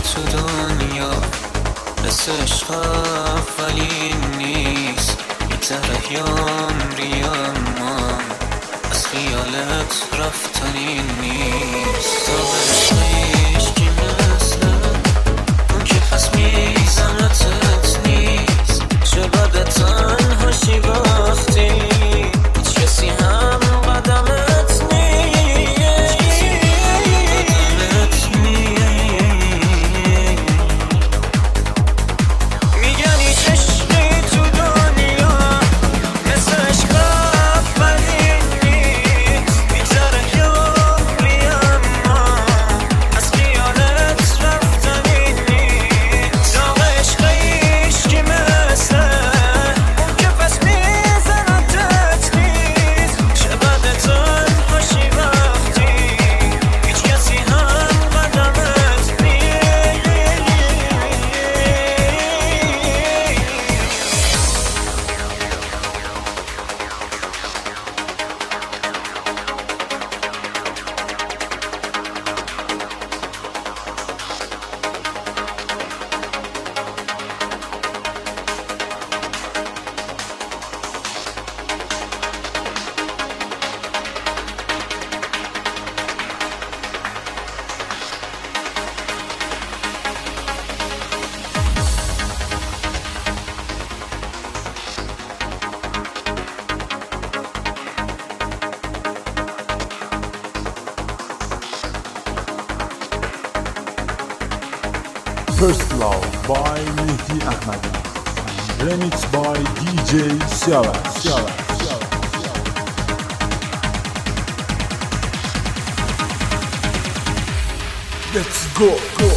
تو دنیا مثل عشق اولین نیست، میگذره یا عمری اما از خیالت رفتنی نیست. تا عشقیش کی مثل اون که پس میزنتت نیست، چه بده تنهاشی وقتی هیچ کسی هم قدمت First Love by Mehdi Ahmadi and remix by DJ Siavash. Let's go.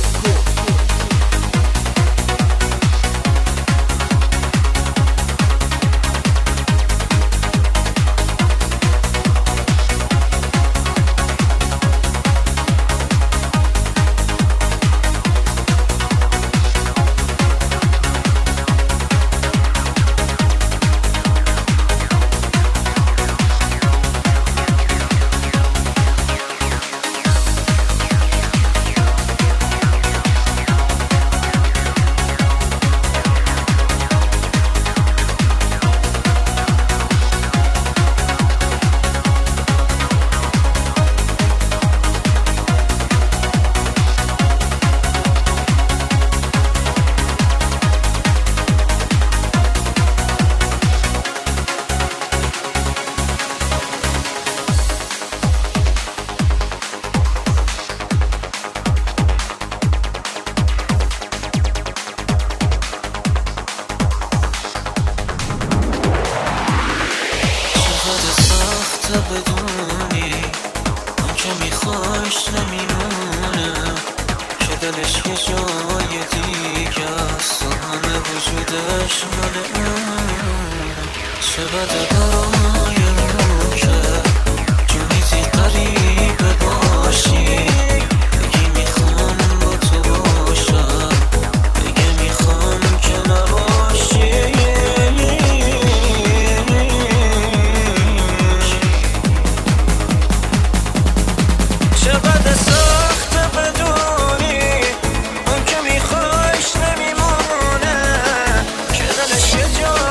بدونی اون که میخواش نمیمونه، که دلش یه جای دیگه است و همه وجودش مال اونه. چه بده برای اون که جو میزی قریبه باشی، بگی میخوام با تو باشم، بگی میخوام که نباشی. چقدر سخت بدونی اون که میخوایش نمیمونه، که دلش یه جا